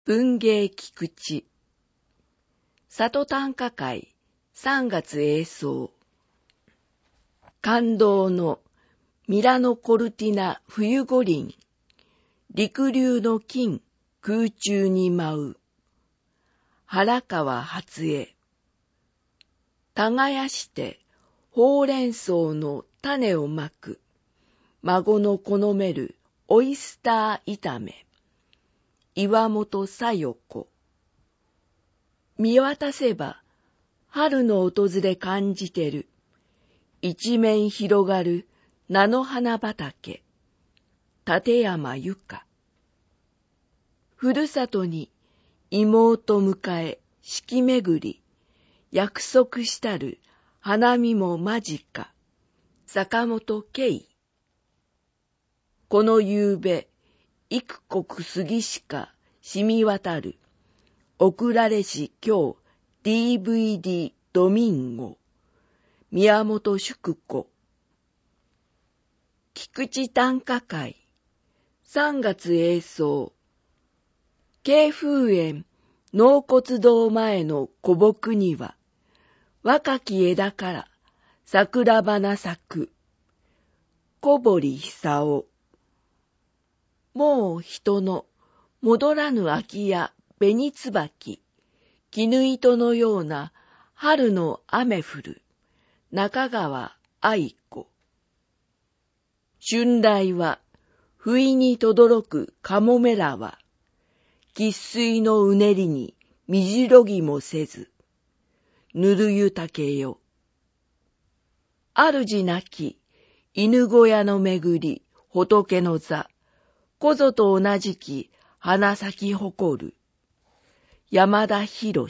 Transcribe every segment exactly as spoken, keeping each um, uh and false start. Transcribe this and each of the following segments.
文芸菊池里短歌会さんがつ英奏感動のミラノコルティナ冬五輪陸流の金空中に舞う原川初江耕してほうれん草の種をまく孫の好めるオイスター炒め岩本小夜子見渡せば春の訪れ感じてる一面広がる菜の花畑立山由佳ふるさとに妹迎え四季巡り約束したる花見も間近坂本慶この夕べ幾国杉しか染み渡る送られし今日 ディーブイディー ドミンゴ宮本淑子菊池短歌会さんがつ英奏慶風園納骨堂前の古木には若き枝から桜花咲く小堀久夫もう人の戻らぬ秋や紅椿絹糸のような春の雨降る中川愛子春来は不意に轟くかもめらは生粋のうねりにみじろぎもせずぬるゆたけよ主なき犬小屋のめぐり仏の座こぞと同じき花咲き誇る山田博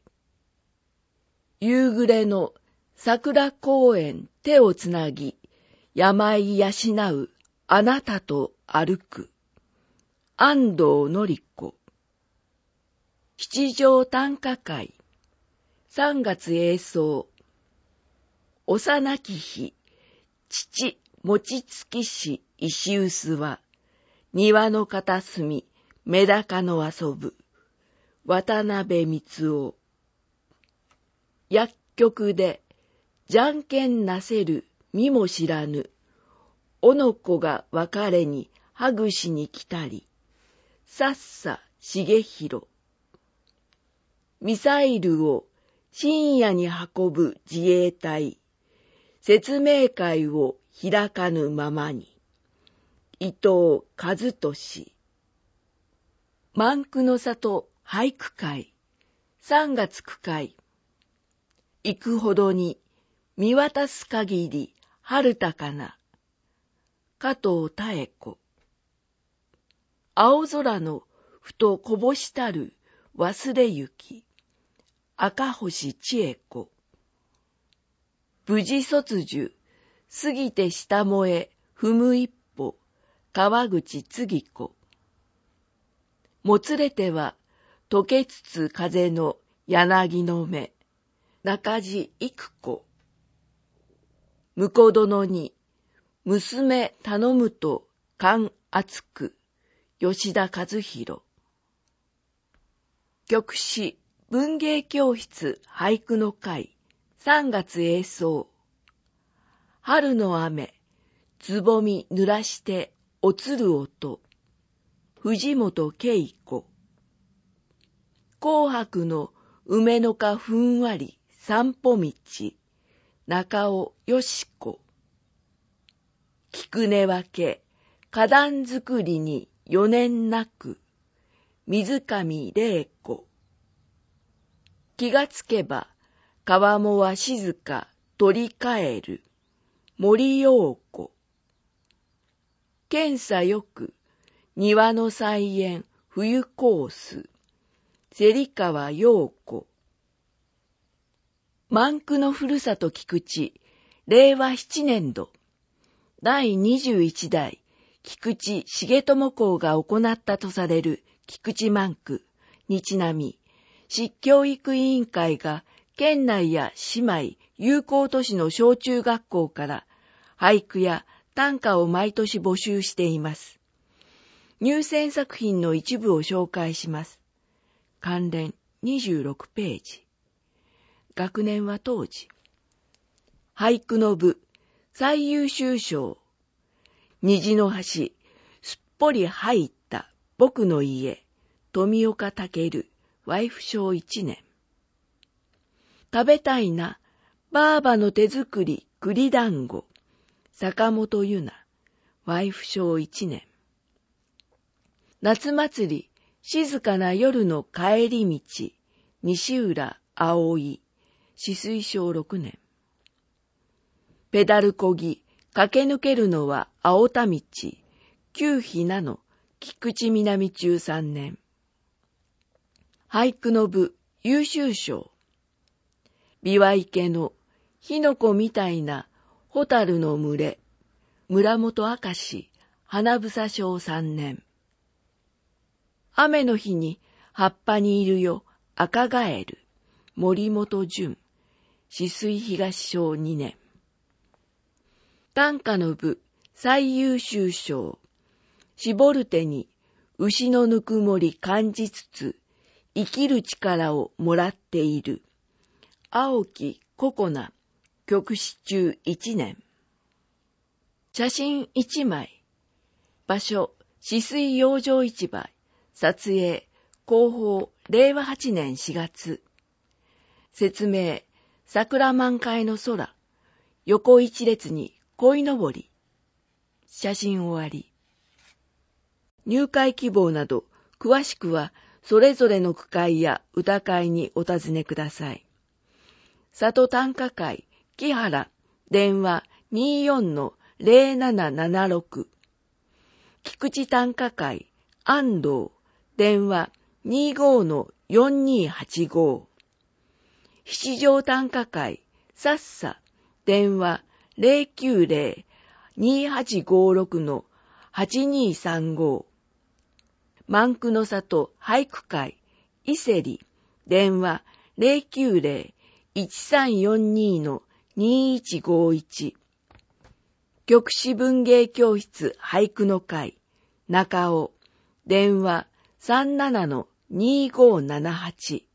夕暮れの桜公園手をつなぎ病養うあなたと歩く安藤典子七条短歌会さんがつ英奏幼き日父餅つきし石臼は庭の片隅メダカの遊ぶ渡辺光夫薬局でじゃんけんなせる身も知らぬおの子が別れにはぐしに来たりさっさ重弘ミサイルを深夜に運ぶ自衛隊説明会を開かぬままに伊藤和俊万句の里俳句会さんがつ句会行くほどに見渡す限り春高な加藤妙子青空のふとこぼしたる忘れゆき赤星千恵子無事卒樹過ぎて下萌え踏む一歩川口次子もつれては溶けつつ風の柳の芽中地育子婿殿に娘頼むと勘厚く吉田和弘曲詩文芸教室俳句の会さんがつ英奏春の雨つぼみ濡らしておつる音藤本恵子紅白の梅の花ふんわり散歩道中尾よし子菊根分け花壇作りに余念なく水上玲子気がつけば川面は静か取り帰る森陽子検査よく庭の菜園冬コース芹川陽子万句のふるさと菊池れいわななねんどだいにじゅういちだい菊池重友公が行ったとされる菊池万句にちなみ市教育委員会が県内や姉妹友好都市の小中学校から俳句や短歌を毎年募集しています。入選作品の一部を紹介します。 関連にじゅうろくページ。学年は当時。俳句の部、最優秀賞。虹の橋、すっぽり入った僕の家、富岡武、ワイフ賞いちねん。食べたいな、ばあばの手作り栗団子、坂本ゆな、ワイフ賞いちねん。夏祭り、静かな夜の帰り道、西浦葵、止水賞ろくねん。ペダルこぎ、駆け抜けるのは青田道、旧ひなの菊池南中さんねん。俳句の部、優秀賞。琵琶池の火の粉みたいな蛍の群れ、村本明石、花房賞さんねん。雨の日に葉っぱにいるよ、赤ガエル、森本純、止水東賞にねん。短歌の部、最優秀賞。絞る手に、牛のぬくもり感じつつ、生きる力をもらっている。青木ココナ、曲詩中いちねん。写真いちまい。場所、止水養生市場。撮影、広報、れいわはちねんしがつ。説明、桜満開の空。横一列に鯉のぼり。写真終わり。入会希望など、詳しくは、それぞれの区会や歌会にお尋ねください。里短歌会、木原、電話 にじゅうよんのぜろななななろく。菊池短歌会、安藤、電話 にじゅうごのよんにはちご。七条短歌会、さっさ、電話 ぜろきゅうぜろ にはちごろくのはちにさんご。万句の里俳句会、伊勢里、電話 ぜろきゅうぜろ いちさんよんにのにいちごいち。曲詩文芸教室俳句の会、中尾、電話 さんななのにごななはち。